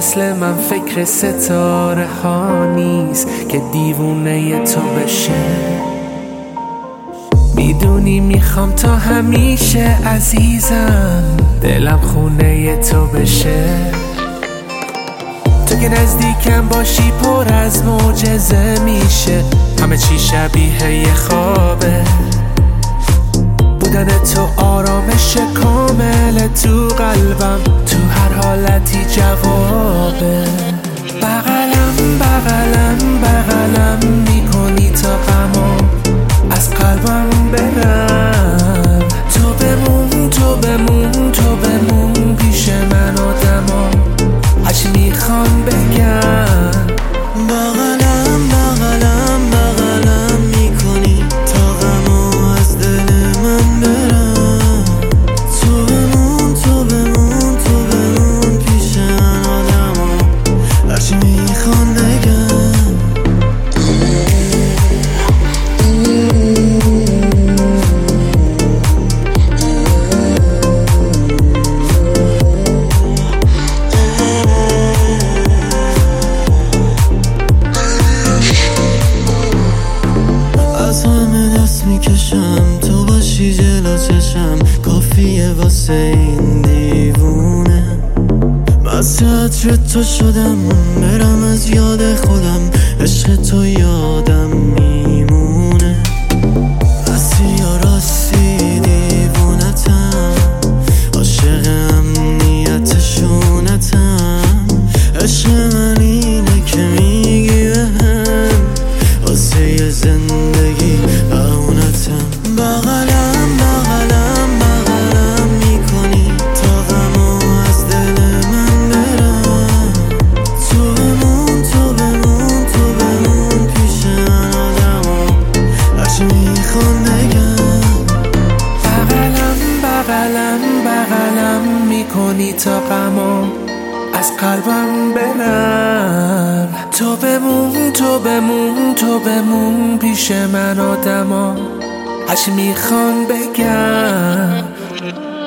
مثل من فکر ستاره ها نیست که دیوونه تو بشه. میدونی میخوام تا همیشه عزیزم دلم خونه تو بشه. تو که نزدیکم باشی پر از معجزه میشه، همه چی شبیه یه خوابه. بودن تو آرامش کامل تو قلبم، تو هر حالتی جوابه. بغلم بغلم بغلم میکنی تا غمام از قلبم برم. تو بمون تو بمون تو بمون پیش من آدما هرچی میخوان بگم. بغلم بغلم بغلم میکنی تا غمو از دل من برم. تو بمون تو بمون تو بمون پیش من آدما هرچی میخوان بگم. از همه دست میکشم تو باشی جلو چشم، کافیه واسه این دیوونه. مست عطر تو شدم برم از یاد خودم، عشق تو یادم میمونه. راستی یا راستی دیوونتم، عاشق امنیت شونتم. عشق من اینه که میگی بهم واسه یه زندگی اونتم. بغلم بغلم بغلم میکنی تا غمو از دل من برم. تو بمون تو بمون تو بمون پیش من آدما هرچی میخوان بگم. بغلم بغلم بغلم میکنی تا غمام از قلبم برم. تو بمون تو بمون تو بمون پیش من آدما هرچی میخوان بگم.